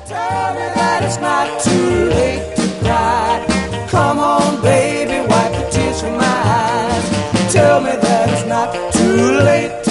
Tell me that it's not too late to cry. Come on, baby, wipe the tears from my eyes. Tell me that it's not too late to